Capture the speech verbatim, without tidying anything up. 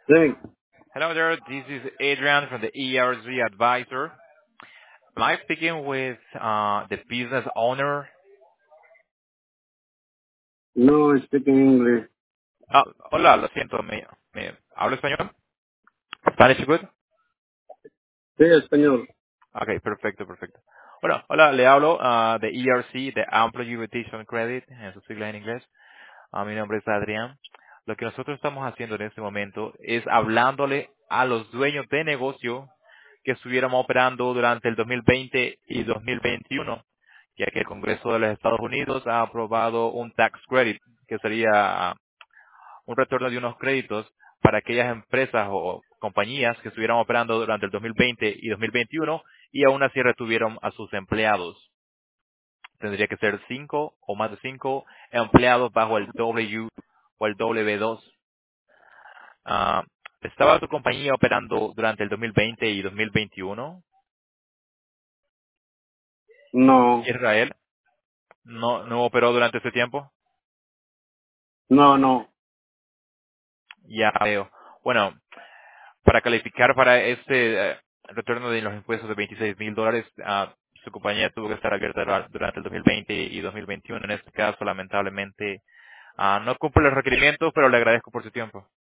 Sí, Hello there, this is Adrian from the E R Z Advisor. Am I speaking with uh, the business owner? no speak in English. Ah, hola, lo siento, me, me, ¿hablo español? Spanish good? Sí, español. Okay, perfecto, perfecto. Bueno, hola, le hablo ah, de E R C, de Employee Retention Credit, en su sigla en inglés. Ah, mi nombre es Adrián. Lo que nosotros estamos haciendo en este momento es hablándole a los dueños de negocio que estuviéramos operando durante el dos mil veinte y dos mil veintiuno, ya que el Congreso de los Estados Unidos ha aprobado un tax credit, que sería ah, un retorno de unos créditos para aquellas empresas o compañías que estuvieran operando durante el dos mil veinte y dos mil veintiuno y aún así retuvieron a sus empleados. Tendría que ser cinco o más de cinco empleados bajo el W o el W dos. Ah, ¿Estaba tu compañía operando durante el dos mil veinte y dos mil veintiuno? No, Israel no, no operó durante ese tiempo. no, no. Ya veo. Bueno, para calificar para este eh, retorno de los impuestos de veintiséis mil dólares, ah, su compañía tuvo que estar abierta dura- durante el dos mil veinte y dos mil veintiuno. En este caso, lamentablemente, ah, no cumple los requerimientos, pero le agradezco por su tiempo.